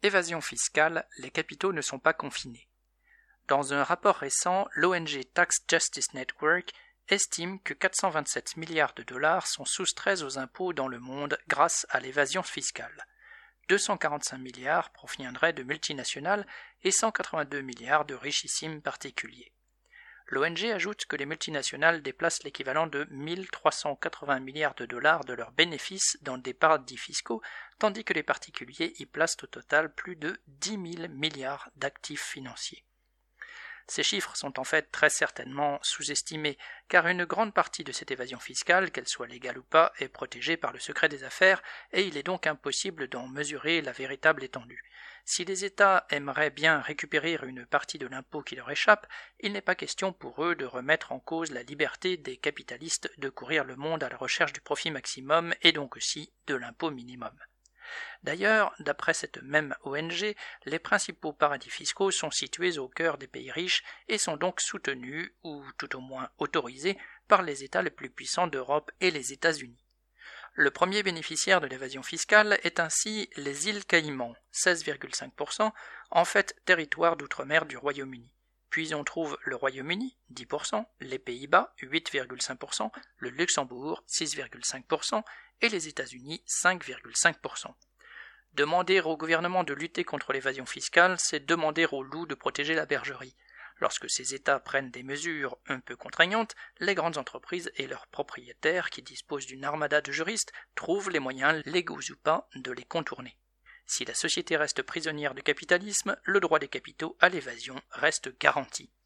Évasion fiscale, les capitaux ne sont pas confinés. Dans un rapport récent, l'ONG Tax Justice Network estime que 427 milliards de dollars sont soustraits aux impôts dans le monde grâce à l'évasion fiscale. 245 milliards proviendraient de multinationales et 182 milliards de richissimes particuliers. L'ONG ajoute que les multinationales déplacent l'équivalent de 1380 milliards de dollars de leurs bénéfices dans des paradis fiscaux, tandis que les particuliers y placent au total plus de 10 000 milliards d'actifs financiers. Ces chiffres sont en fait très certainement sous-estimés, car une grande partie de cette évasion fiscale, qu'elle soit légale ou pas, est protégée par le secret des affaires, et il est donc impossible d'en mesurer la véritable étendue. Si les États aimeraient bien récupérer une partie de l'impôt qui leur échappe, il n'est pas question pour eux de remettre en cause la liberté des capitalistes de courir le monde à la recherche du profit maximum et donc aussi de l'impôt minimum. D'ailleurs, d'après cette même ONG, les principaux paradis fiscaux sont situés au cœur des pays riches et sont donc soutenus, ou tout au moins autorisés, par les États les plus puissants d'Europe et les États-Unis. Le premier bénéficiaire de l'évasion fiscale est ainsi les îles Caïmans, 16,5%, en fait territoire d'outre-mer du Royaume-Uni. Puis on trouve le Royaume-Uni, 10%, les Pays-Bas, 8,5%, le Luxembourg, 6,5%, et les États-Unis, 5,5%. Demander au gouvernement de lutter contre l'évasion fiscale, c'est demander au loup de protéger la bergerie. Lorsque ces États prennent des mesures un peu contraignantes, les grandes entreprises et leurs propriétaires, qui disposent d'une armada de juristes, trouvent les moyens, légaux ou pas, de les contourner. Si la société reste prisonnière du capitalisme, le droit des capitaux à l'évasion reste garanti.